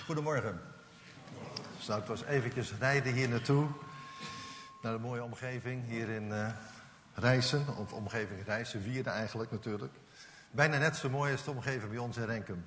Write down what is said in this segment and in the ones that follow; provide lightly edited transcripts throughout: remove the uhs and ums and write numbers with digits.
Goedemorgen. Nou, het was eventjes rijden hier naartoe. Naar de mooie omgeving hier in Rijssen. Of omgeving Rijssen, Wierden eigenlijk natuurlijk. Bijna net zo mooi als de omgeving bij ons in Renkum.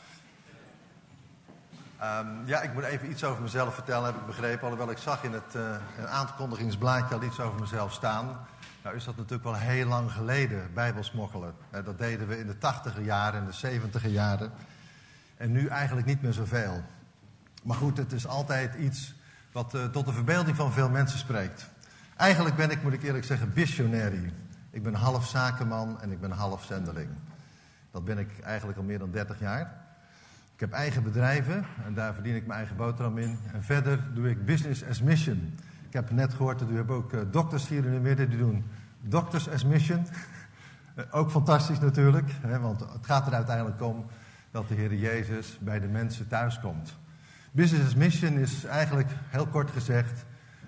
Ik moet even iets over mezelf vertellen, heb ik begrepen. Alhoewel ik zag in het aankondigingsblaadje al iets over mezelf staan. Nou is dat natuurlijk wel heel lang geleden, bijbelsmokkelen. Dat deden we in de 80er jaren en de 70er jaren. En nu eigenlijk niet meer zoveel. Maar goed, het is altijd iets wat tot de verbeelding van veel mensen spreekt. Eigenlijk ben ik, moet ik eerlijk zeggen, visionary. Ik ben half zakenman en ik ben half zendeling. Dat ben ik eigenlijk al meer dan 30 jaar. Ik heb eigen bedrijven en daar verdien ik mijn eigen boterham in. En verder doe ik business as mission. Ik heb net gehoord dat u hebt ook dokters hier in de midden die doen doctors as mission. Ook fantastisch natuurlijk, want het gaat er uiteindelijk om dat de Heer Jezus bij de mensen thuiskomt. Business as mission is eigenlijk, heel kort gezegd,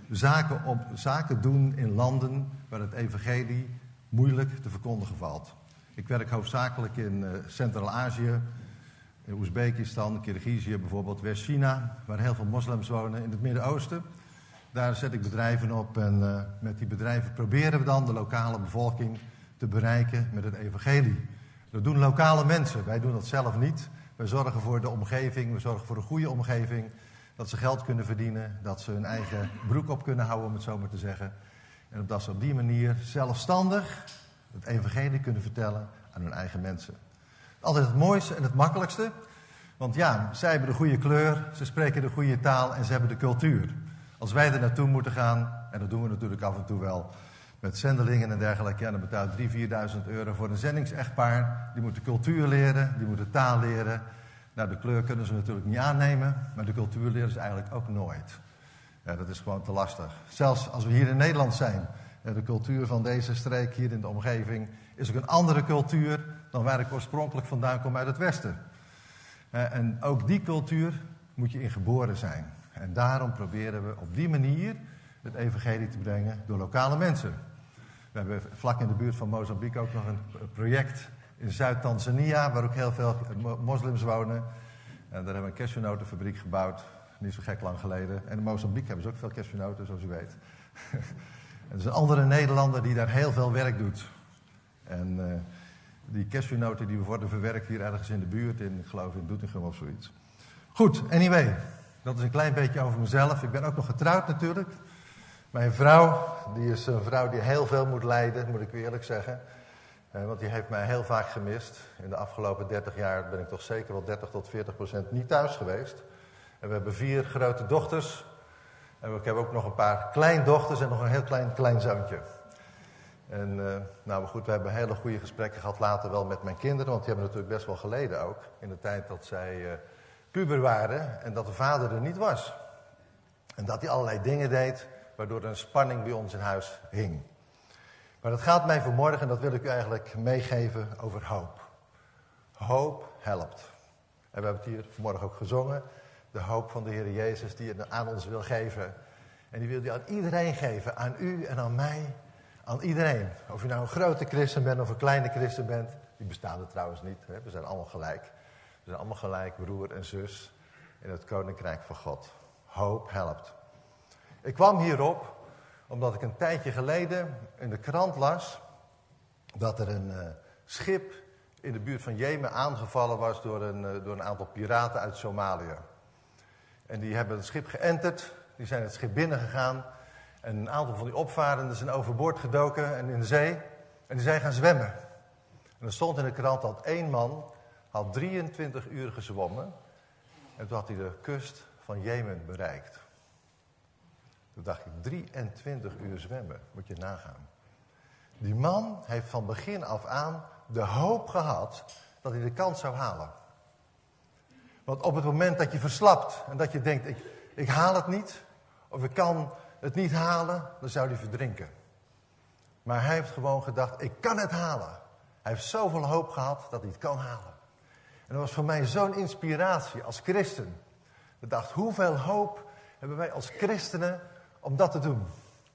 zaken doen in landen waar het evangelie moeilijk te verkondigen valt. Ik werk hoofdzakelijk in Centraal-Azië, in Oezbekistan, Kirgizië bijvoorbeeld, West-China, waar heel veel moslims wonen, in het Midden-Oosten. Daar zet ik bedrijven op en met die bedrijven proberen we dan de lokale bevolking te bereiken met het evangelie. Dat doen lokale mensen, wij doen dat zelf niet. Wij zorgen voor de omgeving, we zorgen voor een goede omgeving. Dat ze geld kunnen verdienen, dat ze hun eigen broek op kunnen houden, om het zo maar te zeggen. En dat ze op die manier zelfstandig het evangelie kunnen vertellen aan hun eigen mensen. Altijd het mooiste en het makkelijkste. Want ja, zij hebben de goede kleur, ze spreken de goede taal en ze hebben de cultuur. Als wij er naartoe moeten gaan, en dat doen we natuurlijk af en toe wel, met zendelingen en dergelijke, ja, dan betaalt 3.000-4.000 euro voor een zendingsechtpaar. Die moeten cultuur leren, die moeten taal leren. Nou, de kleur kunnen ze natuurlijk niet aannemen, maar de cultuur leren ze eigenlijk ook nooit. Ja, dat is gewoon te lastig. Zelfs als we hier in Nederland zijn, de cultuur van deze streek hier in de omgeving is ook een andere cultuur dan waar ik oorspronkelijk vandaan kom uit het Westen. En ook die cultuur moet je in geboren zijn. En daarom proberen we op die manier het evangelie te brengen door lokale mensen. We hebben vlak in de buurt van Mozambique ook nog een project in Zuid-Tanzania, waar ook heel veel moslims wonen. En daar hebben we een cashewnotenfabriek gebouwd, niet zo gek lang geleden. En in Mozambique hebben ze ook veel cashewnoten, zoals u weet. En er is een andere Nederlander die daar heel veel werk doet. En die cashewnoten die worden verwerkt hier ergens in de buurt, ik geloof in Doetinchem of zoiets. Goed, anyway, dat is een klein beetje over mezelf. Ik ben ook nog getrouwd natuurlijk. Mijn vrouw, die is een vrouw die heel veel moet lijden, moet ik u eerlijk zeggen. Want die heeft mij heel vaak gemist. In de afgelopen 30 jaar ben ik toch zeker wel 30-40% niet thuis geweest. En we hebben 4 grote dochters. En ik heb ook nog een paar kleindochters en nog een heel klein zoontje. En nou goed, we hebben hele goede gesprekken gehad later wel met mijn kinderen. Want die hebben natuurlijk best wel geleden ook. In de tijd dat zij puber waren en dat de vader er niet was. En dat hij allerlei dingen deed, waardoor er een spanning bij ons in huis hing. Maar dat gaat mij vanmorgen, en dat wil ik u eigenlijk meegeven, over hoop. Hoop helpt. En we hebben het hier vanmorgen ook gezongen. De hoop van de Heer Jezus die het aan ons wil geven. En die wil die aan iedereen geven. Aan u en aan mij. Aan iedereen. Of je nou een grote christen bent of een kleine christen bent. Die bestaan er trouwens niet. Hè? We zijn allemaal gelijk. We zijn allemaal gelijk, broer en zus. In het koninkrijk van God. Hoop helpt. Ik kwam hierop omdat ik een tijdje geleden in de krant las dat er een schip in de buurt van Jemen aangevallen was door een aantal piraten uit Somalië. En die hebben het schip geënterd, die zijn het schip binnengegaan en een aantal van die opvarenden zijn overboord gedoken en in de zee en die zijn gaan zwemmen. En er stond in de krant dat 1 man had 23 uur gezwommen en toen had hij de kust van Jemen bereikt. Toen dacht ik, 23 uur zwemmen, moet je nagaan. Die man heeft van begin af aan de hoop gehad dat hij de kans zou halen. Want op het moment dat je verslapt en dat je denkt, ik haal het niet, of ik kan het niet halen, dan zou hij verdrinken. Maar hij heeft gewoon gedacht, ik kan het halen. Hij heeft zoveel hoop gehad dat hij het kan halen. En dat was voor mij zo'n inspiratie als christen. Ik dacht, hoeveel hoop hebben wij als christenen om dat te doen?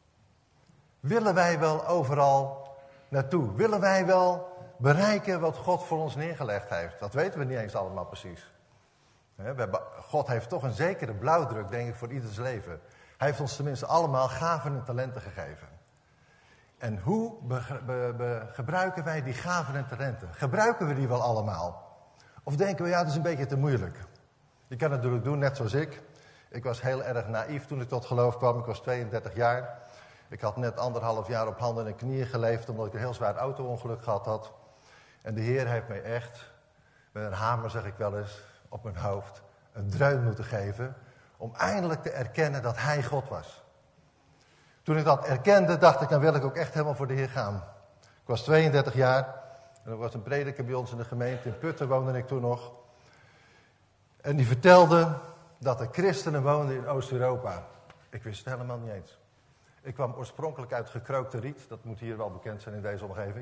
Willen wij wel overal naartoe? Willen wij wel bereiken wat God voor ons neergelegd heeft? Dat weten we niet eens allemaal precies. God heeft toch een zekere blauwdruk, denk ik, voor ieders leven. Hij heeft ons tenminste allemaal gaven en talenten gegeven. En hoe gebruiken wij die gaven en talenten? Gebruiken we die wel allemaal? Of denken we, ja, het is een beetje te moeilijk. Je kan het natuurlijk doen, net zoals ik. Ik was heel erg naïef toen ik tot geloof kwam. Ik was 32 jaar. Ik had net 1,5 jaar op handen en knieën geleefd, omdat ik een heel zwaar auto-ongeluk gehad had. En de Heer heeft mij echt, met een hamer zeg ik wel eens, op mijn hoofd, een dreun moeten geven, om eindelijk te erkennen dat Hij God was. Toen ik dat erkende, dacht ik, dan wil ik ook echt helemaal voor de Heer gaan. Ik was 32 jaar en er was een prediker bij ons in de gemeente, in Putten woonde ik toen nog. En die vertelde dat er christenen woonden in Oost-Europa. Ik wist het helemaal niet eens. Ik kwam oorspronkelijk uit gekrookte riet, dat moet hier wel bekend zijn in deze omgeving.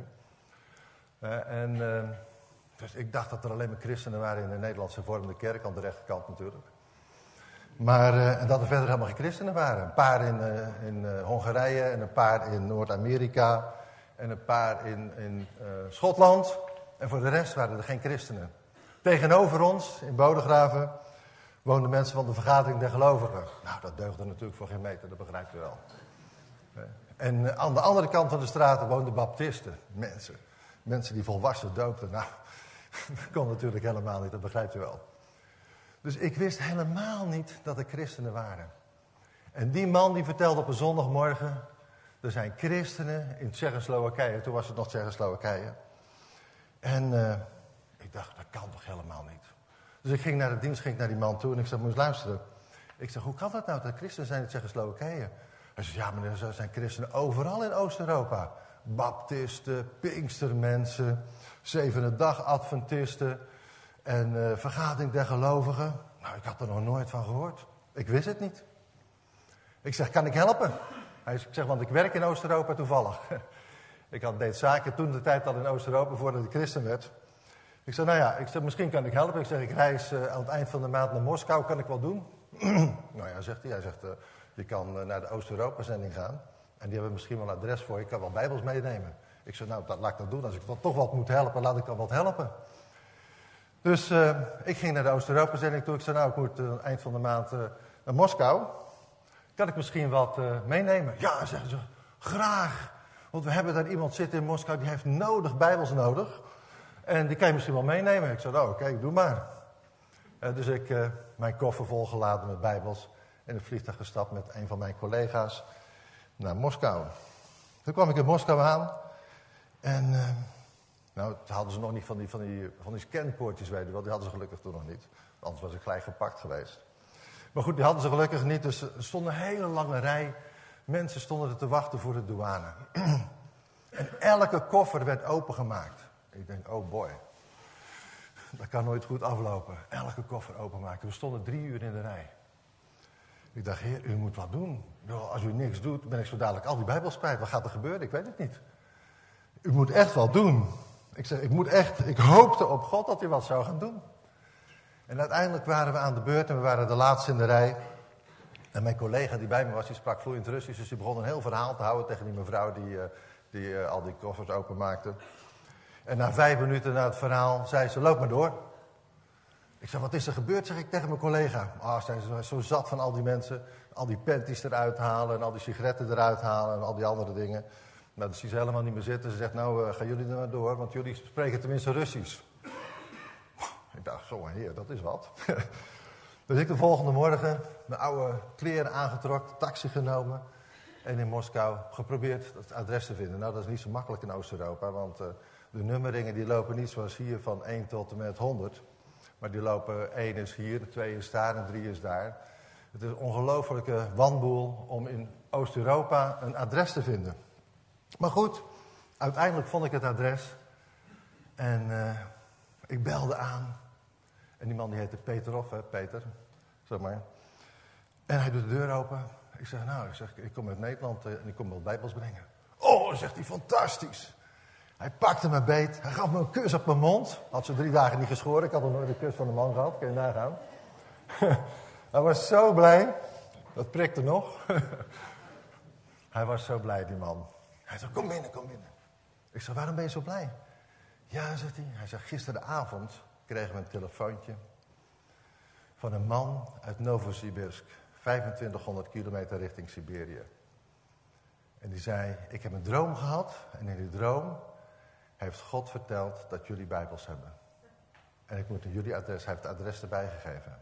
Dus ik dacht dat er alleen maar christenen waren in de Nederlandse Hervormde Kerk, aan de rechterkant natuurlijk. Maar en dat er verder helemaal geen christenen waren. Een paar in Hongarije en een paar in Noord-Amerika en een paar in Schotland. En voor de rest waren er geen christenen. Tegenover ons, in Bodegraven, woonden mensen van de Vergadering der Gelovigen. Nou, dat deugde natuurlijk voor geen meter, dat begrijpt u wel. En aan de andere kant van de straat woonden baptisten, mensen die volwassen doopten. Nou, dat kon natuurlijk helemaal niet, dat begrijpt u wel. Dus ik wist helemaal niet dat er christenen waren. En die man die vertelde op een zondagmorgen, er zijn christenen in Tsjechoslowakije, toen was het nog Tsjechoslowakije. En ik dacht, dat kan toch helemaal niet. Dus ik ging naar de dienst, ging naar die man toe en ik zei, moet je luisteren. Ik zeg, hoe kan dat nou dat er christenen zijn in Tsjechoslowakije? Hij zei, ja meneer, er zijn christenen overal in Oost-Europa. Baptisten, Pinkstermensen, Zevende-dag Adventisten en Vergadering der Gelovigen. Nou, ik had er nog nooit van gehoord. Ik wist het niet. Ik zeg, kan ik helpen? Ik zeg, want ik werk in Oost-Europa toevallig. Ik deed zaken toen de tijd al in Oost-Europa voordat ik christen werd. Ik zei, nou ja, misschien kan ik helpen. Ik zeg, ik reis aan het eind van de maand naar Moskou, kan ik wel doen? Nou ja, zegt hij. Hij zegt, je kan naar de Oost-Europa-zending gaan. En die hebben misschien wel een adres voor je. Ik kan wel bijbels meenemen. Ik zei, nou, laat ik dat doen. Als ik dan toch wat moet helpen, laat ik dan wat helpen. Dus ik ging naar de Oost-Europa-zending toe. Ik zei, nou, ik moet aan het eind van de maand naar Moskou. Kan ik misschien wat meenemen? Ja, zeggen ze, graag. Want we hebben daar iemand zitten in Moskou, die heeft bijbels nodig. En die kan je misschien wel meenemen. Ik zei, nou, oké, doe maar. Dus ik mijn koffer volgeladen met bijbels. In het vliegtuig gestapt met een van mijn collega's naar Moskou. Toen kwam ik in Moskou aan. En nou, toen hadden ze nog niet van die scanpoortjes, weet je wel. Die hadden ze gelukkig toen nog niet. Anders was ik gelijk gepakt geweest. Maar goed, die hadden ze gelukkig niet. Dus er stond een hele lange rij. Mensen stonden er te wachten voor de douane. En elke koffer werd opengemaakt. Ik denk, oh boy. Dat kan nooit goed aflopen. Elke koffer openmaken. We stonden 3 uur in de rij. Ik dacht, Heer, u moet wat doen. Als u niks doet, ben ik zo dadelijk al die bijbels kwijt. Wat gaat er gebeuren? Ik weet het niet. U moet echt wat doen. Ik zeg, ik hoopte op God dat hij wat zou gaan doen. En uiteindelijk waren we aan de beurt en we waren de laatste in de rij. En mijn collega die bij me was, die sprak vloeiend Russisch. Dus die begon een heel verhaal te houden tegen die mevrouw die al die koffers openmaakte. En na 5 minuten na het verhaal zei ze, loop maar door. Ik zei, wat is er gebeurd, zeg ik tegen mijn collega. Zei ze, zo zat van al die mensen. Al die panties eruit halen en al die sigaretten eruit halen en al die andere dingen. Nou, dat zie ze helemaal niet meer zitten. Ze zegt, nou, gaan jullie er maar door, want jullie spreken tenminste Russisch. Ik dacht, zo heer, dat is wat. Dus ik de volgende morgen mijn oude kleren aangetrokken, taxi genomen. En in Moskou geprobeerd het adres te vinden. Nou, dat is niet zo makkelijk in Oost-Europa, want de nummeringen die lopen niet zoals hier van 1 tot en met 100. Maar die lopen 1 is hier, 2 is daar en 3 is daar. Het is een ongelofelijke wanboel om in Oost-Europa een adres te vinden. Maar goed, uiteindelijk vond ik het adres. En ik belde aan. En die man die heette Peter, zeg maar. En hij doet de deur open. Ik zeg, ik kom uit Nederland en ik kom wel bijbels brengen. Oh, zegt hij, fantastisch. Hij pakte me beet. Hij gaf me een kus op mijn mond. Had ze 3 dagen niet geschoren. Ik had nog nooit een kus van een man gehad. Kun je nagaan. Hij was zo blij. Dat prikte nog. Hij was zo blij, die man. Hij zei, kom binnen. Ik zeg, waarom ben je zo blij? Ja, zegt hij. Hij zegt, gisteravond kregen we een telefoontje. van een man uit Novosibirsk, 2500 kilometer richting Siberië. En die zei, ik heb een droom gehad en in die droom heeft God verteld dat jullie Bijbels hebben. En ik moet naar jullie adres, hij heeft het adres erbij gegeven.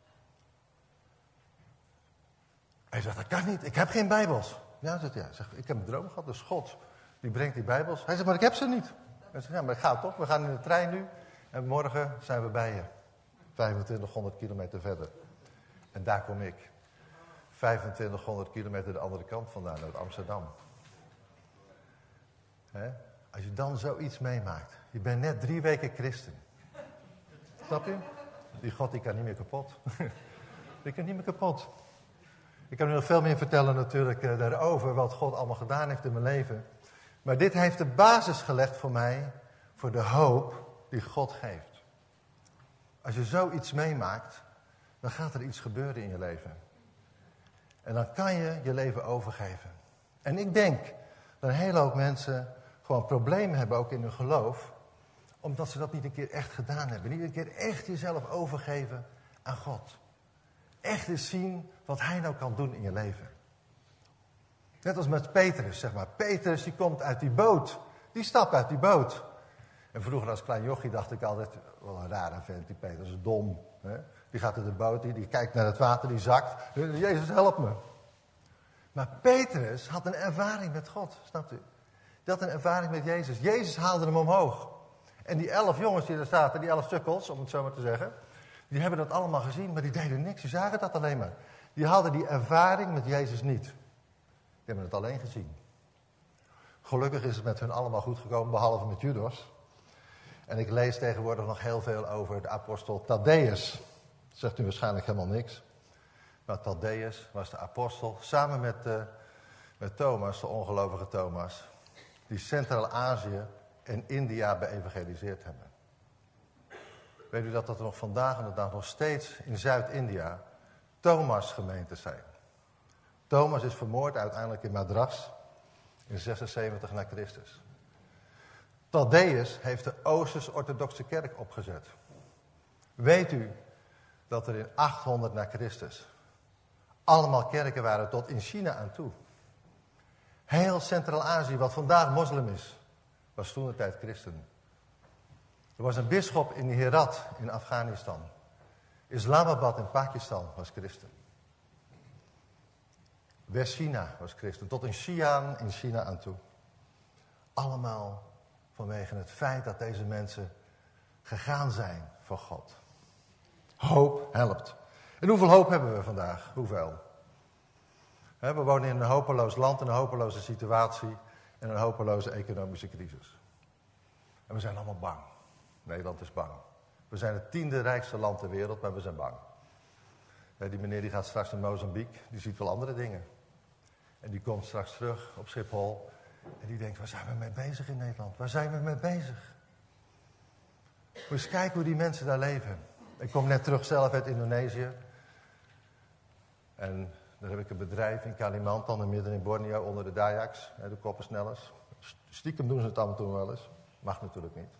Hij zegt, dat kan niet, ik heb geen Bijbels. Ja, zegt hij, ik heb een droom gehad, dus God, die brengt die Bijbels. Hij zegt, maar ik heb ze niet. Hij zegt, ja, maar ik ga toch, we gaan in de trein nu en morgen zijn we bij je. 2500 kilometer verder. En daar kom ik. 2500 kilometer de andere kant vandaan, uit Amsterdam. Als je dan zoiets meemaakt. Je bent net 3 weken christen. Snap je? Die God die kan niet meer kapot. Die kan niet meer kapot. Ik kan nu nog veel meer vertellen natuurlijk daarover. Wat God allemaal gedaan heeft in mijn leven. Maar dit heeft de basis gelegd voor mij. Voor de hoop die God geeft. Als je zoiets meemaakt. Dan gaat er iets gebeuren in je leven. En dan kan je je leven overgeven. En ik denk dat een hele hoop mensen gewoon problemen hebben ook in hun geloof. Omdat ze dat niet een keer echt gedaan hebben. Niet een keer echt jezelf overgeven aan God. Echt eens zien wat hij nou kan doen in je leven. Net als met Petrus, zeg maar. Petrus die komt uit die boot. Die stapt uit die boot. En vroeger als klein jochie dacht ik altijd, wel een rare vent, die Petrus is dom. Hè? Die gaat in de boot, die kijkt naar het water, die zakt. Jezus, help me. Maar Petrus had een ervaring met God, snapt u? Die had een ervaring met Jezus. Jezus haalde hem omhoog. En die 11 jongens die er zaten, die 11 sukkels, om het zo maar te zeggen. Die hebben dat allemaal gezien, maar die deden niks. Die zagen dat alleen maar. Die hadden die ervaring met Jezus niet. Die hebben het alleen gezien. Gelukkig is het met hun allemaal goed gekomen, behalve met Judas. En ik lees tegenwoordig nog heel veel over de apostel Thaddäus. Zegt u waarschijnlijk helemaal niks. Maar Thaddäus was de apostel, samen met Thomas, de ongelovige Thomas, die Centraal-Azië en India beëvangeliseerd hebben. Weet u dat er nog vandaag en de dag nog steeds in Zuid-India Thomas-gemeentes zijn. Thomas is vermoord uiteindelijk in Madras in 76 na Christus. Thaddäus heeft de Oosters-orthodoxe kerk opgezet. Weet u dat er in 800 na Christus allemaal kerken waren tot in China aan toe. Heel Centraal-Azië, wat vandaag moslim is, was toen de tijd christen. Er was een bisschop in Herat in Afghanistan. Islamabad in Pakistan was christen. West-China was christen, tot in Xi'an in China aan toe. Allemaal vanwege het feit dat deze mensen gegaan zijn voor God. Hoop helpt. En hoeveel hoop hebben we vandaag? Hoeveel? We wonen in een hopeloos land, in een hopeloze situatie en een hopeloze economische crisis. En we zijn allemaal bang. Nederland is bang. We zijn het 10e rijkste land ter wereld, maar we zijn bang. Die meneer die gaat straks naar Mozambique, die ziet wel andere dingen. En die komt straks terug op Schiphol en die denkt, waar zijn we mee bezig in Nederland? Waar zijn we mee bezig? Moet eens kijken hoe die mensen daar leven. Ik kom net terug zelf uit Indonesië. En daar heb ik een bedrijf in Kalimantan, midden in Borneo, onder de Dayaks, de koppersnellers. Stiekem doen ze het af en toe wel eens. Mag natuurlijk niet.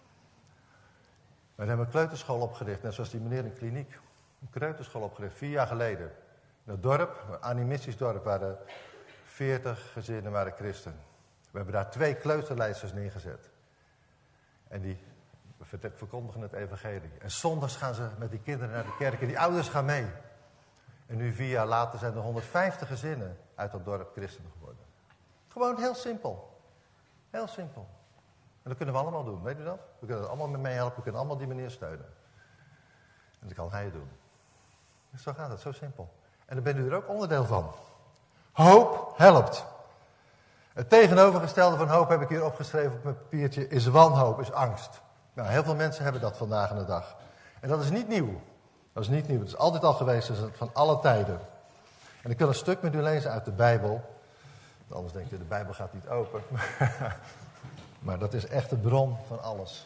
We hebben een kleuterschool opgericht, net zoals die meneer in de kliniek. Een kleuterschool opgericht, 4 jaar geleden. In het dorp, een animistisch dorp, waren 40 gezinnen waren christen. We hebben daar 2 kleuterleidsters neergezet. En die verkondigen het evangelie. En zondags gaan ze met die kinderen naar de kerk en die ouders gaan mee. En nu 4 jaar later zijn er 150 gezinnen uit dat dorp christen geworden. Gewoon heel simpel. Heel simpel. En dat kunnen we allemaal doen, weet u dat? We kunnen er allemaal mee meehelpen, we kunnen allemaal die meneer steunen. En dat kan hij doen. Dus zo gaat het, zo simpel. En dan bent u er ook onderdeel van. Hoop helpt. Het tegenovergestelde van hoop heb ik hier opgeschreven op mijn papiertje, is wanhoop, is angst. Nou, heel veel mensen hebben dat vandaag aan de dag. En dat is niet nieuw. Dat is niet nieuw, het is altijd al geweest, dat is van alle tijden. En ik wil een stuk met u lezen uit de Bijbel. Anders denk je, de Bijbel gaat niet open. Maar dat is echt de bron van alles.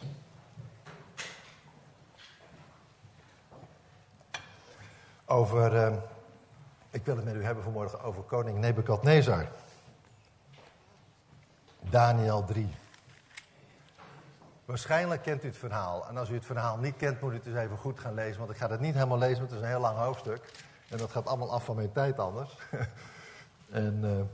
Ik wil het met u hebben vanmorgen over koning Nebukadnezar. Daniel 3. Waarschijnlijk kent u het verhaal. En als u het verhaal niet kent, moet u het eens even goed gaan lezen. Want ik ga het niet helemaal lezen, want het is een heel lang hoofdstuk. En dat gaat allemaal af van mijn tijd anders. En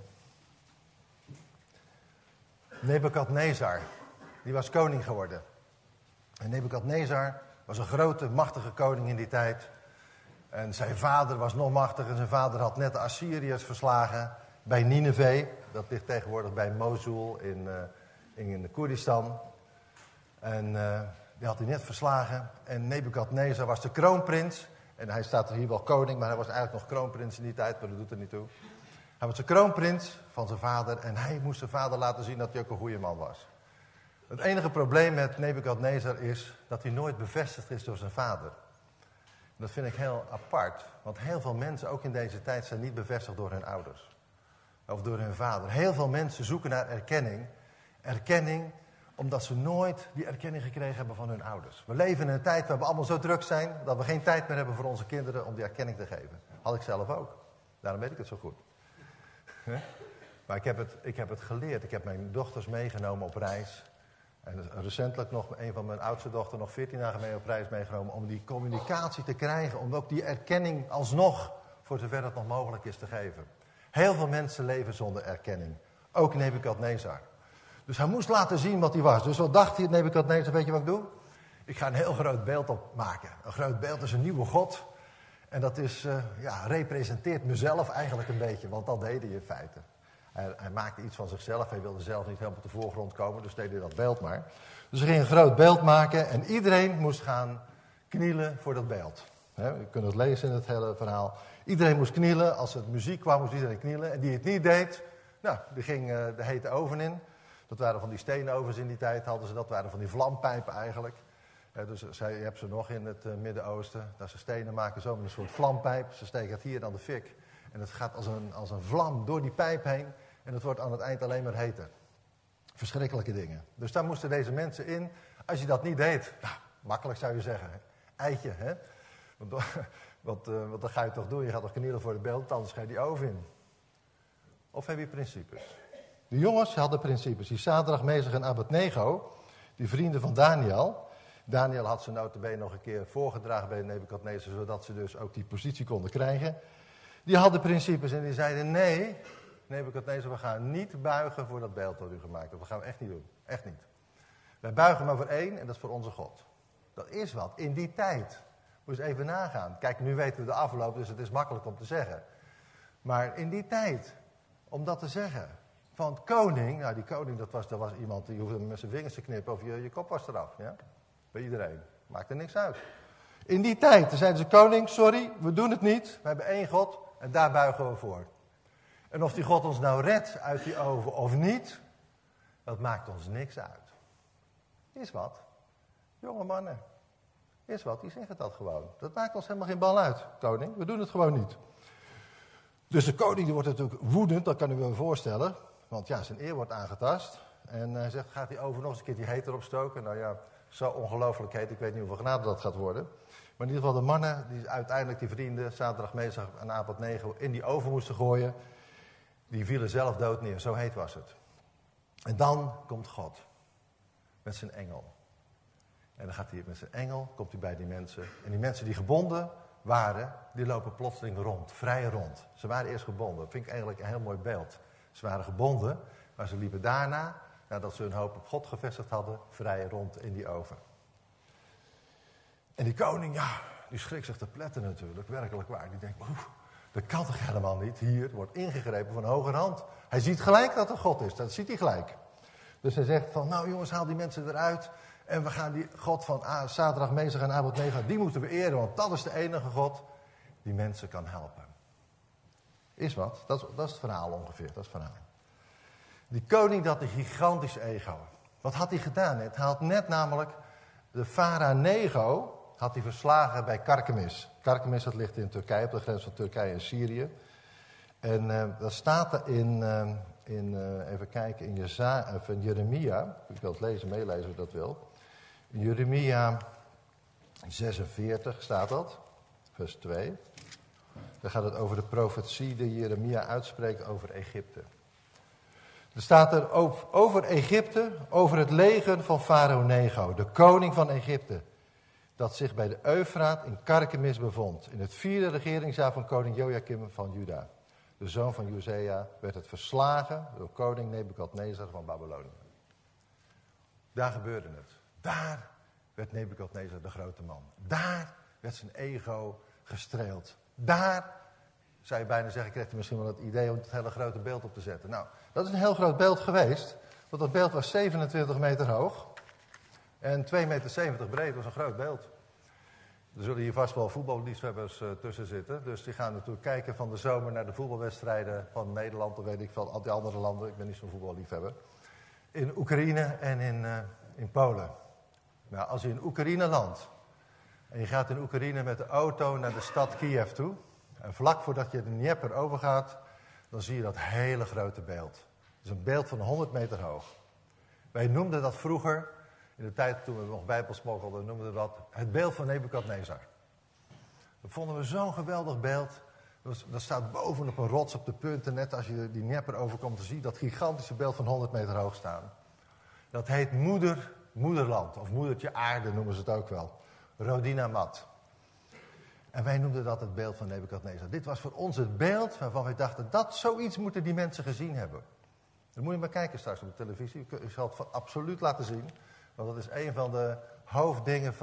Nebukadnezar, die was koning geworden. En Nebukadnezar was een grote, machtige koning in die tijd. En zijn vader was nog machtiger. Zijn vader had net de Assyriërs verslagen bij Nineveh. Dat ligt tegenwoordig bij Mosul in Koerdistan. En die had hij net verslagen. En Nebukadnezar was de kroonprins. En hij staat er hier wel koning, maar hij was eigenlijk nog kroonprins in die tijd. Maar dat doet er niet toe. Hij was de kroonprins van zijn vader. En hij moest zijn vader laten zien dat hij ook een goede man was. Het enige probleem met Nebukadnezar is dat hij nooit bevestigd is door zijn vader. Dat vind ik heel apart. Want heel veel mensen, ook in deze tijd, zijn niet bevestigd door hun ouders. Of door hun vader. Heel veel mensen zoeken naar erkenning. Erkenning omdat ze nooit die erkenning gekregen hebben van hun ouders. We leven in een tijd waar we allemaal zo druk zijn dat we geen tijd meer hebben voor onze kinderen om die erkenning te geven. Had ik zelf ook. Daarom weet ik het zo goed. Maar ik heb het geleerd. Ik heb mijn dochters meegenomen op reis. En recentelijk nog een van mijn oudste dochter nog 14 dagen mee op reis meegenomen om die communicatie te krijgen. Om ook die erkenning alsnog, voor zover het nog mogelijk is, te geven. Heel veel mensen leven zonder erkenning. Ook Nebukadnezar. Dus hij moest laten zien wat hij was. Dus wat dacht hij, Nebukadnezar, weet je wat ik doe? Ik ga een heel groot beeld opmaken. Een groot beeld is een nieuwe God. En dat is, representeert mezelf eigenlijk een beetje, want dat deed hij in feite. Hij maakte iets van zichzelf, hij wilde zelf niet helemaal op de voorgrond komen, dus deed hij dat beeld maar. Dus hij ging een groot beeld maken en iedereen moest gaan knielen voor dat beeld. U kunt het lezen in het hele verhaal. Iedereen moest knielen, als het muziek kwam moest iedereen knielen. En die het niet deed, die ging de hete oven in. Dat waren van die steenovens in die tijd, hadden ze dat waren van die vlampijpen eigenlijk. Dus je hebt ze nog in het Midden-Oosten, dat ze stenen maken zo met een soort vlampijp. Ze steken het hier aan de fik. En het gaat als een vlam door die pijp heen. En het wordt aan het eind alleen maar heter. Verschrikkelijke dingen. Dus daar moesten deze mensen in. Als je dat niet deed, makkelijk zou je zeggen. Eitje, hè. Want dan ga je toch doen. Je gaat toch knielen voor het beeld, anders ga je die oven in. Of heb je principes? De jongens hadden principes. Die Sadrach, Mesach en Abednego, die vrienden van Daniel. Daniel had ze nota bene nog een keer voorgedragen bij Nebukadnezar, zodat ze dus ook die positie konden krijgen. Die hadden principes en die zeiden, nee, Nebukadnezar, we gaan niet buigen voor dat beeld dat u gemaakt hebt. Dat gaan we echt niet doen. Echt niet. Wij buigen maar voor één en dat is voor onze God. Dat is wat. In die tijd. Moet je eens even nagaan. Kijk, nu weten we de afloop, dus het is makkelijk om te zeggen. Maar in die tijd, om dat te zeggen. Van koning, die koning dat was iemand die hoefde met zijn vingers te knippen of je kop was eraf. Ja? Bij iedereen. Maakt er niks uit. In die tijd, toen zeiden ze, koning, sorry, we doen het niet. We hebben één God en daar buigen we voor. En of die God ons nou redt uit die oven of niet, dat maakt ons niks uit. Is wat. Jonge mannen. Is wat, die zeggen dat gewoon. Dat maakt ons helemaal geen bal uit, koning. We doen het gewoon niet. Dus de koning die wordt natuurlijk woedend, dat kan u wel voorstellen. Want zijn eer wordt aangetast. En hij zegt, gaat die oven nog eens een keertje heter opstoken? Nou ja, zo ongelooflijk heet, ik weet niet hoeveel genade dat gaat worden. Maar in ieder geval de mannen, die uiteindelijk die vrienden, Sadrach, Mesach en Abednego, in die oven moesten gooien, die vielen zelf dood neer. Zo heet was het. En dan komt God. Met zijn engel. En dan gaat hij met zijn engel, komt hij bij die mensen. En die mensen die gebonden waren, die lopen plotseling rond, vrij rond. Ze waren eerst gebonden. Dat vind ik eigenlijk een heel mooi beeld. Ze waren gebonden, maar ze liepen daarna, nadat ze hun hoop op God gevestigd hadden, vrij rond in die oven. En die koning, die schrikt zich te pletten natuurlijk, werkelijk waar. Die denkt, dat kan toch helemaal niet. Hier wordt ingegrepen van hogerhand. Hij ziet gelijk dat er God is, dat ziet hij gelijk. Dus hij zegt van, nou jongens, haal die mensen eruit. En we gaan die God van Sadrach, Mesach en Abednego, die moeten we eren. Want dat is de enige God die mensen kan helpen. Is wat, dat is het verhaal ongeveer, dat is het verhaal. Die koning die had een gigantisch ego. Wat had hij gedaan? Hij had net namelijk de Farao Nego had hij verslagen bij Karkemis. Karkemis, dat ligt in Turkije, op de grens van Turkije en Syrië. En dat staat er even kijken, in Jeremia. Ik wil het lezen, meelezen als je dat wil. In Jeremia 46 staat dat, vers 2. Daar gaat het over de profetie die Jeremia uitspreekt over Egypte. Er staat er over Egypte, over het leger van farao Nego, de koning van Egypte, dat zich bij de Eufraat in Karkemis bevond. In het 4e regeringsjaar van koning Jojakim van Juda. De zoon van Josia werd het verslagen door koning Nebukadnezar van Babylonië. Daar gebeurde het. Daar werd Nebukadnezar de grote man. Daar werd zijn ego gestreeld. Daar, zou je bijna zeggen, kreeg hij misschien wel het idee om het hele grote beeld op te zetten. Nou, dat is een heel groot beeld geweest. Want dat beeld was 27 meter hoog. En 2,70 meter breed. Dat was een groot beeld. Er zullen hier vast wel voetballiefhebbers tussen zitten. Dus die gaan natuurlijk kijken van de zomer naar de voetbalwedstrijden van Nederland. Of weet ik veel, al die andere landen. Ik ben niet zo'n voetballiefhebber. In Oekraïne en in Polen. Nou, als je in Oekraïne landt. En je gaat in Oekraïne met de auto naar de stad Kiev toe. En vlak voordat je de Dnieper overgaat. Dan zie je dat hele grote beeld. Dat is een beeld van 100 meter hoog. Wij noemden dat vroeger, in de tijd toen we nog Bijbel smokkelden, noemden we dat het beeld van Nebukadnezar. Dat vonden we zo'n geweldig beeld. Dat staat bovenop een rots op de punten, net als je die Dnieper overkomt, te zien dat gigantische beeld van 100 meter hoog staan. Dat heet moederland, of moedertje aarde noemen ze het ook wel. Rodina Mat. En wij noemden dat het beeld van Nebukadnezar. Dit was voor ons het beeld waarvan wij dachten, dat zoiets moeten die mensen gezien hebben. Dan moet je maar kijken straks op de televisie. Ik zal het absoluut laten zien. Want dat is een van de hoofddingen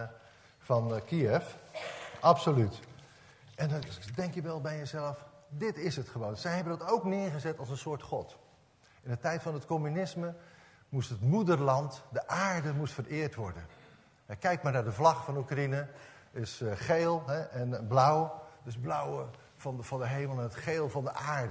van Kiev. Absoluut. En dan denk je wel bij jezelf, dit is het gewoon. Zij hebben dat ook neergezet als een soort god. In de tijd van het communisme moest het moederland, de aarde, moest vereerd worden. Kijk maar naar de vlag van Oekraïne. Is geel en blauw. Dus blauw van de hemel en het geel van de aarde.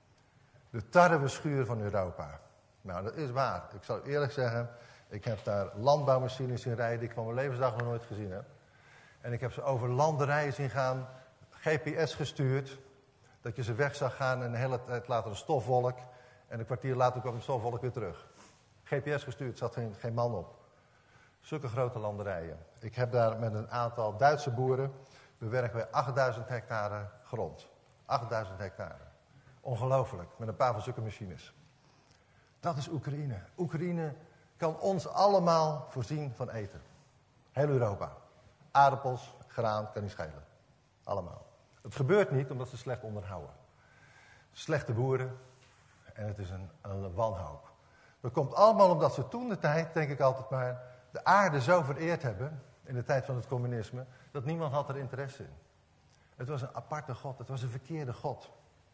De tarweschuur van Europa. Nou, dat is waar. Ik zal eerlijk zeggen, ik heb daar landbouwmachines in rijden die ik van mijn levensdag nog nooit gezien heb. En ik heb ze over landerijen zien gaan, GPS gestuurd, dat je ze weg zag gaan en de hele tijd later een stofwolk. En een kwartier later kwam de stofwolk weer terug. GPS gestuurd, zat geen man op. Zulke grote landerijen. Ik heb daar met een aantal Duitse boeren, bewerken wij 8000 hectare grond. 8000 hectare. Ongelooflijk, met een paar van zulke machines. Dat is Oekraïne. Oekraïne kan ons allemaal voorzien van eten. Heel Europa. Aardappels, graan, kan niet schelen. Allemaal. Het gebeurt niet omdat ze slecht onderhouden. Slechte boeren en het is een wanhoop. Dat komt allemaal omdat ze toen de tijd, denk ik altijd maar, de aarde zo vereerd hebben, in de tijd van het communisme, dat niemand had er interesse in. Het was een aparte God, het was een verkeerde God.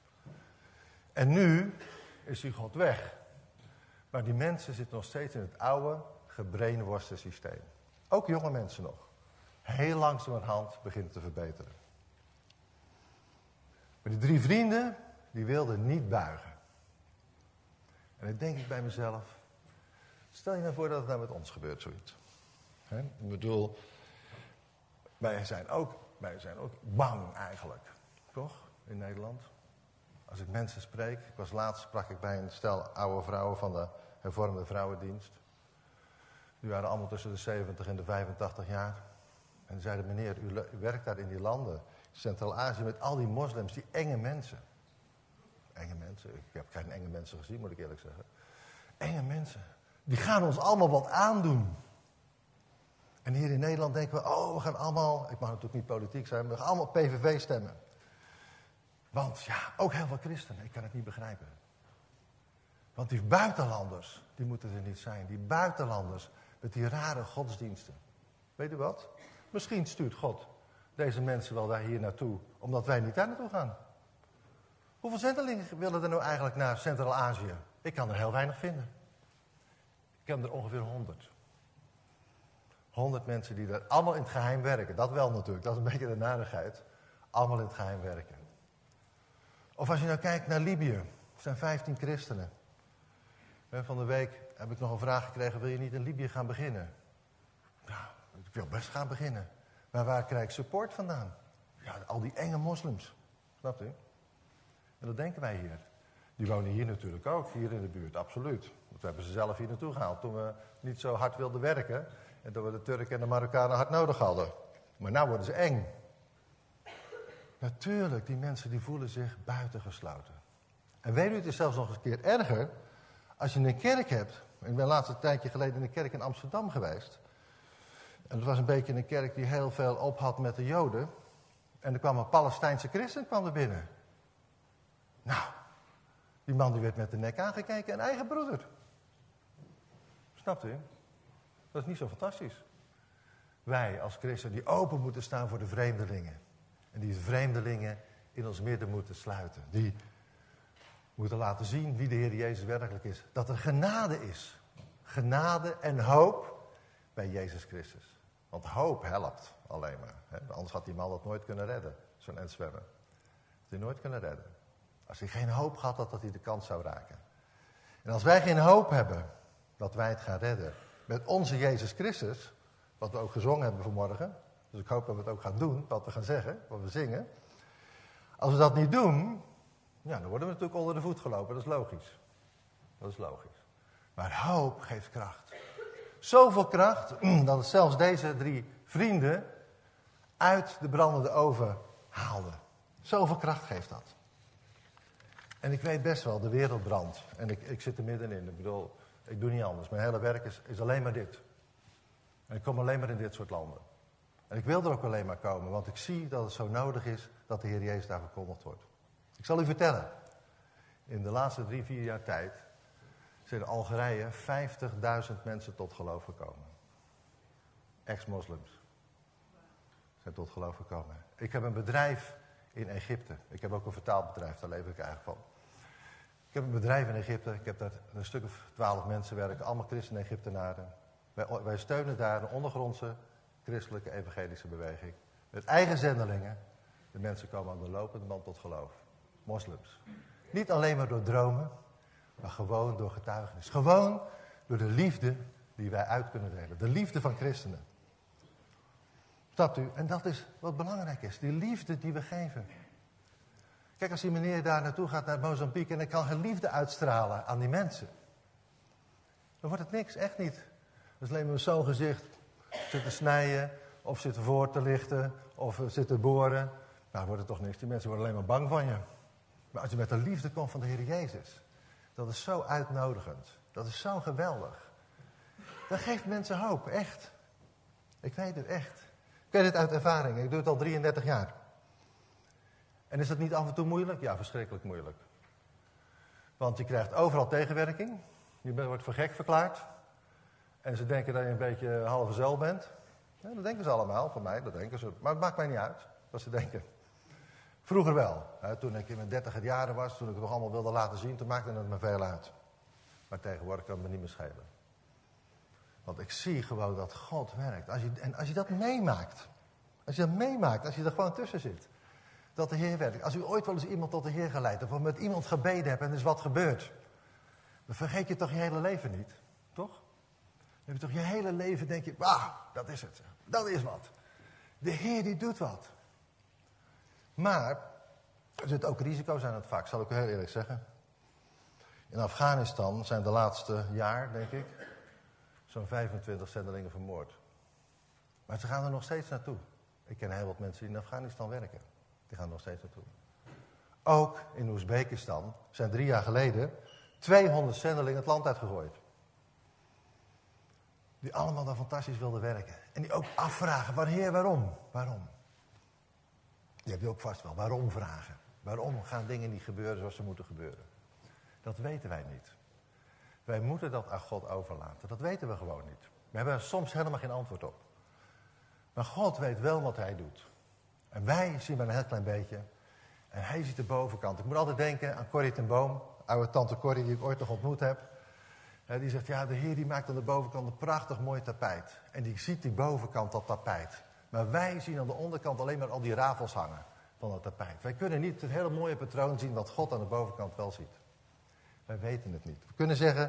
En nu is die God weg. Maar die mensen zitten nog steeds in het oude, gebrainworste systeem. Ook jonge mensen nog. Heel langzamerhand begint te verbeteren. Maar die 3 vrienden, die wilden niet buigen. En dan denk ik bij mezelf, stel je nou voor dat het nou met ons gebeurt, zoiets. Ik bedoel, wij zijn ook bang eigenlijk. Toch? In Nederland. Als ik mensen spreek, sprak ik bij een stel oude vrouwen van de hervormde vrouwendienst. Die waren allemaal tussen de 70 en de 85 jaar. En die zeiden, meneer, u werkt daar in die landen, Centraal-Azië, met al die moslims, die enge mensen. Enge mensen, ik heb geen enge mensen gezien, moet ik eerlijk zeggen. Enge mensen, die gaan ons allemaal wat aandoen. En hier in Nederland denken we, we gaan allemaal, ik mag natuurlijk niet politiek zijn, we gaan allemaal PVV stemmen. Want ja, ook heel veel christenen, ik kan het niet begrijpen. Want die buitenlanders, die moeten er niet zijn. Die buitenlanders met die rare godsdiensten. Weet u wat? Misschien stuurt God deze mensen wel daar hier naartoe, omdat wij niet daar naartoe gaan. Hoeveel zendelingen willen er nou eigenlijk naar Centraal-Azië? Ik kan er heel weinig vinden. Ik ken er ongeveer 100. 100 mensen die daar allemaal in het geheim werken. Dat wel natuurlijk, dat is een beetje de narigheid. Allemaal in het geheim werken. Of als je nou kijkt naar Libië. Er zijn 15 christenen. Van de week heb ik nog een vraag gekregen, wil je niet in Libië gaan beginnen? Ja, ik wil best gaan beginnen. Maar waar krijg ik support vandaan? Ja, al die enge moslims. Snapt u? En dat denken wij hier. Die wonen hier natuurlijk ook, hier in de buurt, absoluut. Want we hebben ze zelf hier naartoe gehaald toen we niet zo hard wilden werken. En toen we de Turken en de Marokkanen hard nodig hadden. Maar nou worden ze eng. Natuurlijk, die mensen die voelen zich buitengesloten. En weet u, het is zelfs nog eens een keer erger. Als je een kerk hebt, ik ben laatst een tijdje geleden in een kerk in Amsterdam geweest. En het was een beetje een kerk die heel veel op had met de Joden. En er kwam een Palestijnse christen kwam er binnen. Nou, die man die werd met de nek aangekeken, een eigen broeder. Snapt u? Dat is niet zo fantastisch. Wij als christen die open moeten staan voor de vreemdelingen. En die vreemdelingen in ons midden moeten sluiten. Die moeten laten zien wie de Heer Jezus werkelijk is. Dat er genade is. Genade en hoop bij Jezus Christus. Want hoop helpt alleen maar. Hè? Anders had die man dat nooit kunnen redden. Zo'n endzwemmer. Dat hij nooit kunnen redden. Als hij geen hoop had, dat hij de kans zou raken. En als wij geen hoop hebben dat wij het gaan redden met onze Jezus Christus, wat we ook gezongen hebben vanmorgen, dus ik hoop dat we het ook gaan doen, wat we gaan zeggen, wat we zingen. Als we dat niet doen, ja, dan worden we natuurlijk onder de voet gelopen, dat is logisch. Dat is logisch. Maar hoop geeft kracht. Zoveel kracht, dat het zelfs deze 3 vrienden uit de brandende oven haalden. Zoveel kracht geeft dat. En ik weet best wel, de wereld brandt. En ik zit er middenin. Ik bedoel, ik doe niet anders. Mijn hele werk is alleen maar dit. En ik kom alleen maar in dit soort landen. En ik wil er ook alleen maar komen, want ik zie dat het zo nodig is dat de Heer Jezus daar verkondigd wordt. Ik zal u vertellen. In de laatste 3-4 jaar tijd zijn in Algerije 50.000 mensen tot geloof gekomen. Ex-moslims zijn tot geloof gekomen. Ik heb een bedrijf in Egypte. Ik heb ook een vertaalbedrijf, daar leef ik eigenlijk van. Ik heb een bedrijf in Egypte. Ik heb daar een stuk of 12 mensen werken, allemaal christen-Egyptenaren. Wij steunen daar een ondergrondse christelijke evangelische beweging. Met eigen zendelingen. De mensen komen aan de lopende band tot geloof. Moslims. Niet alleen maar door dromen, maar gewoon door getuigenis. Gewoon door de liefde die wij uit kunnen delen. De liefde van christenen. Snapt u? En dat is wat belangrijk is. Die liefde die we geven. Kijk, als die meneer daar naartoe gaat naar Mozambique en hij kan geen liefde uitstralen aan die mensen. Dan wordt het niks, echt niet. Dat is alleen maar zo'n gezicht zitten snijden, of zitten voor te lichten, of zitten boren. Nou, wordt het toch niks. Die mensen worden alleen maar bang van je. Maar als je met de liefde komt van de Heer Jezus, dat is zo uitnodigend. Dat is zo geweldig. Dat geeft mensen hoop, echt. Ik weet het echt. Ik weet het uit ervaring. Ik doe het al 33 jaar. En is dat niet af en toe moeilijk? Ja, verschrikkelijk moeilijk. Want je krijgt overal tegenwerking. Je wordt voor gek verklaard. En ze denken dat je een beetje halve zeil bent. Ja, dat denken ze allemaal, van mij, dat denken ze. Maar het maakt mij niet uit, wat ze denken. Vroeger wel. Toen ik in mijn 30 jaren was, toen ik het nog allemaal wilde laten zien, toen maakte het me veel uit. Maar tegenwoordig kan het me niet meer schelen. Want ik zie gewoon dat God werkt. Als je dat meemaakt, als je er gewoon tussen zit, dat de Heer werkt. Als u ooit wel eens iemand tot de Heer geleid hebt, of met iemand gebeden hebt en er is wat gebeurd, dan vergeet je toch je hele leven niet, toch? Dan heb je toch je hele leven, denk je, wauw, dat is het. Dat is wat. De Heer die doet wat. Maar er zitten ook risico's aan het vak, zal ik u heel eerlijk zeggen. In Afghanistan zijn de laatste jaar, denk ik, zo'n 25 zendelingen vermoord. Maar ze gaan er nog steeds naartoe. Ik ken heel wat mensen die in Afghanistan werken. Die gaan er nog steeds naartoe. Ook in Oezbekistan zijn 3 jaar geleden 200 zendelingen het land uitgegooid. Die allemaal daar fantastisch wilden werken. En die ook afvragen, wanneer, waarom? Waarom? Die heb je ook vast wel. Waarom vragen? Waarom gaan dingen niet gebeuren zoals ze moeten gebeuren? Dat weten wij niet. Wij moeten dat aan God overlaten. Dat weten we gewoon niet. We hebben er soms helemaal geen antwoord op. Maar God weet wel wat hij doet. En wij zien maar een heel klein beetje. En hij ziet de bovenkant. Ik moet altijd denken aan Corrie ten Boom. Oude tante Corrie die ik ooit nog ontmoet heb. Die zegt, ja, de Heer die maakt aan de bovenkant een prachtig mooi tapijt. En die ziet die bovenkant, dat tapijt. Maar wij zien aan de onderkant alleen maar al die rafels hangen van dat tapijt. Wij kunnen niet het hele mooie patroon zien wat God aan de bovenkant wel ziet. Wij weten het niet. We kunnen zeggen,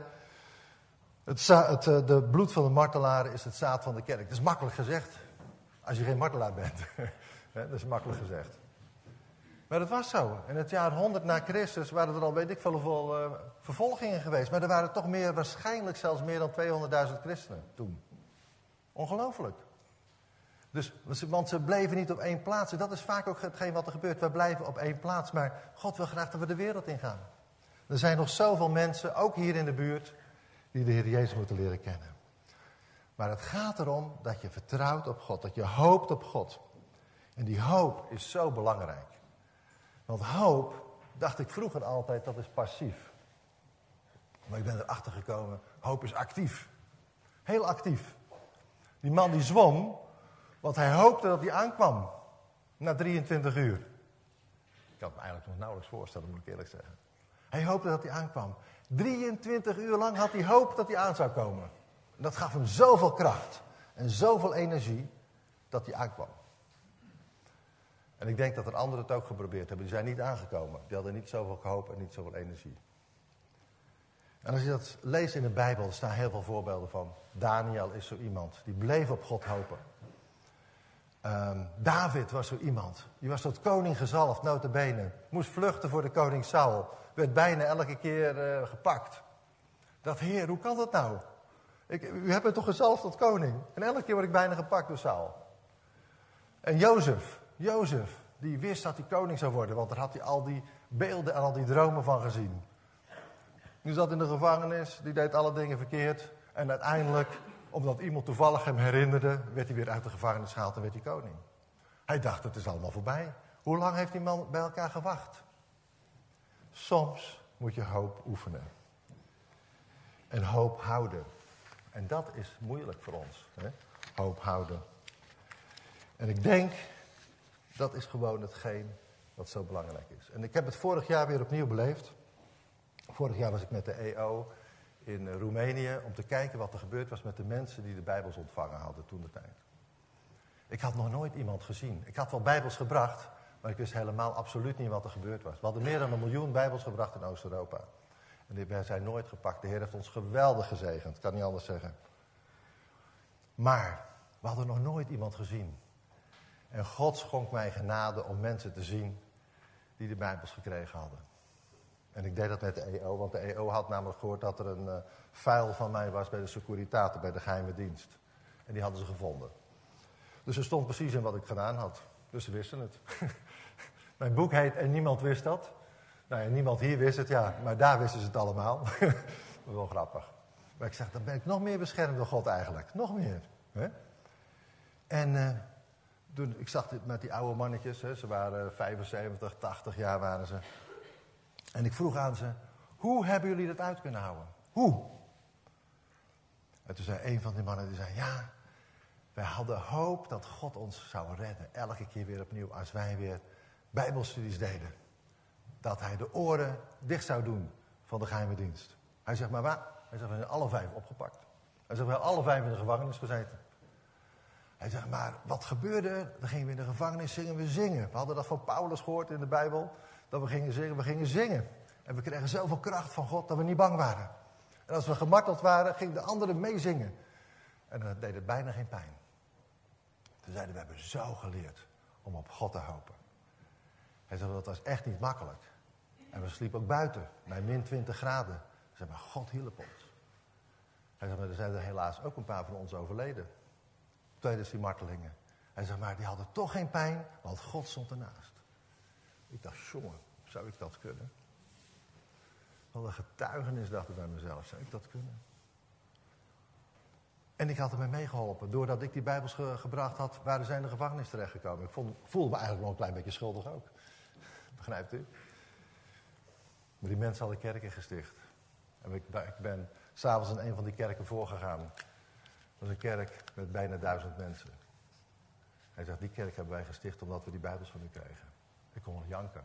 de bloed van de martelaren is het zaad van de kerk. Dat is makkelijk gezegd, als je geen martelaar bent. Dat is makkelijk gezegd. Maar dat was zo. In het jaar 100 na Christus waren er al weet ik veel hoeveel vervolgingen geweest. Maar er waren toch waarschijnlijk zelfs meer dan 200.000 christenen toen. Ongelooflijk. Want ze bleven niet op één plaats. En dat is vaak ook hetgeen wat er gebeurt. We blijven op één plaats. Maar God wil graag dat we de wereld ingaan. Er zijn nog zoveel mensen, ook hier in de buurt, die de Heer Jezus moeten leren kennen. Maar het gaat erom dat je vertrouwt op God, dat je hoopt op God. En die hoop is zo belangrijk. Want hoop, dacht ik vroeger altijd, dat is passief. Maar ik ben erachter gekomen, hoop is actief. Heel actief. Die man die zwom, want hij hoopte dat hij aankwam. Na 23 uur. Ik kan het me eigenlijk nog nauwelijks voorstellen, moet ik eerlijk zeggen. Hij hoopte dat hij aankwam. 23 uur lang had hij hoop dat hij aan zou komen. En dat gaf hem zoveel kracht en zoveel energie dat hij aankwam. En ik denk dat er anderen het ook geprobeerd hebben. Die zijn niet aangekomen. Die hadden niet zoveel hoop en niet zoveel energie. En als je dat leest in de Bijbel, er staan heel veel voorbeelden van. Daniel is zo iemand. Die bleef op God hopen. David was zo iemand. Die was tot koning gezalfd, nota bene. Moest vluchten voor de koning Saul. Werd bijna elke keer gepakt. Dacht, Heer, hoe kan dat nou? U hebt me toch gezalfd tot koning? En elke keer word ik bijna gepakt door Saul. En Jozef, die wist dat hij koning zou worden. Want daar had hij al die beelden en al die dromen van gezien. Die zat in de gevangenis, die deed alle dingen verkeerd. En uiteindelijk, omdat iemand toevallig hem herinnerde, werd hij weer uit de gevangenis gehaald en werd hij koning. Hij dacht, het is allemaal voorbij. Hoe lang heeft die man bij elkaar gewacht? Soms moet je hoop oefenen. En hoop houden. En dat is moeilijk voor ons. Hè? Hoop houden. En ik denk, dat is gewoon hetgeen wat zo belangrijk is. En ik heb het vorig jaar weer opnieuw beleefd. Vorig jaar was ik met de EO in Roemenië om te kijken wat er gebeurd was met de mensen die de Bijbels ontvangen hadden toen de tijd. Ik had nog nooit iemand gezien. Ik had wel Bijbels gebracht, maar ik wist helemaal absoluut niet wat er gebeurd was. We hadden meer dan 1 miljoen Bijbels gebracht in Oost-Europa. En die zijn nooit gepakt. De Heer heeft ons geweldig gezegend, kan niet anders zeggen. Maar we hadden nog nooit iemand gezien. En God schonk mij genade om mensen te zien die de Bijbels gekregen hadden. En ik deed dat met de EO, want de EO had namelijk gehoord dat er een file van mij was bij de Securitate, bij de geheime dienst. En die hadden ze gevonden. Dus er stond precies in wat ik gedaan had. Dus ze wisten het. Mijn boek heet En niemand wist dat. Nou ja, niemand hier wist het, ja, maar daar wisten ze het allemaal. Dat is wel grappig. Maar ik zeg, dan ben ik nog meer beschermd door God eigenlijk. Nog meer. Hè? En toen, ik zag dit met die oude mannetjes, hè, ze waren 75, 80 jaar waren ze. En ik vroeg aan ze, hoe hebben jullie dat uit kunnen houden? Hoe? En toen zei een van die mannen, die zei, ja, wij hadden hoop dat God ons zou redden. Elke keer weer opnieuw, als wij weer Bijbelstudies deden. Dat hij de oren dicht zou doen van de geheime dienst. Hij zegt, maar waar? Hij zegt, we zijn alle 5 opgepakt. Hij zegt, we hebben alle 5 in de gevangenis gezeten. Hij zegt, maar wat gebeurde er? Dan gingen we in de gevangenis zingen. We hadden dat van Paulus gehoord in de Bijbel. Dat we gingen zingen. En we kregen zoveel kracht van God dat we niet bang waren. En als we gemarteld waren, gingen de anderen meezingen. En dan deed het bijna geen pijn. Toen zeiden we hebben zo geleerd om op God te hopen. Hij zei, dat was echt niet makkelijk. En we sliepen ook buiten, bij min 20 graden. Hij zei, maar God hielp ons. Hij zei, maar er zijn er helaas ook een paar van ons overleden. Tijdens die martelingen. Hij zei, maar die hadden toch geen pijn, want God stond ernaast. Ik dacht, jongen, zou ik dat kunnen? Wat een getuigenis, dacht ik bij mezelf. Zou ik dat kunnen? En ik had ermee meegeholpen. Doordat ik die Bijbels gebracht had, waren zij in de gevangenis terechtgekomen. Ik voelde me eigenlijk wel een klein beetje schuldig ook. Begrijpt u? Maar die mensen hadden kerken gesticht. En ik ben s'avonds in een van die kerken voorgegaan. Dat was een kerk met bijna 1000 mensen. Hij zegt, die kerk hebben wij gesticht omdat we die Bijbels van u kregen. Ik kon nog janken.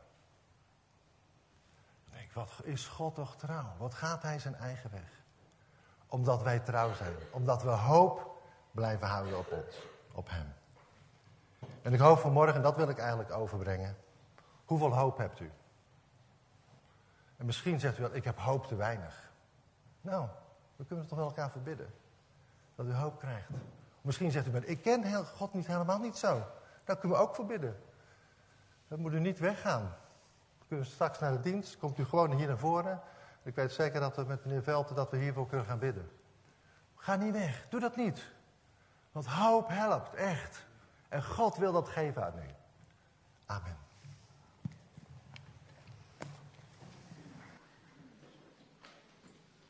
Ik denk, wat is God toch trouw? Wat gaat hij zijn eigen weg? Omdat wij trouw zijn. Omdat we hoop blijven houden op ons. Op hem. En ik hoop vanmorgen, en dat wil ik eigenlijk overbrengen. Hoeveel hoop hebt u? En misschien zegt u wel, ik heb hoop te weinig. Nou, we kunnen toch wel elkaar verbidden. Dat u hoop krijgt. Misschien zegt u, maar ik ken God helemaal niet zo. Dat kunnen we ook verbidden. Dat moet u niet weggaan. We kunnen straks naar de dienst. Komt u gewoon hier naar voren. Ik weet zeker dat we met meneer Velten dat we hiervoor kunnen gaan bidden. Ga niet weg. Doe dat niet. Want hoop helpt, echt. En God wil dat geven aan u. Amen.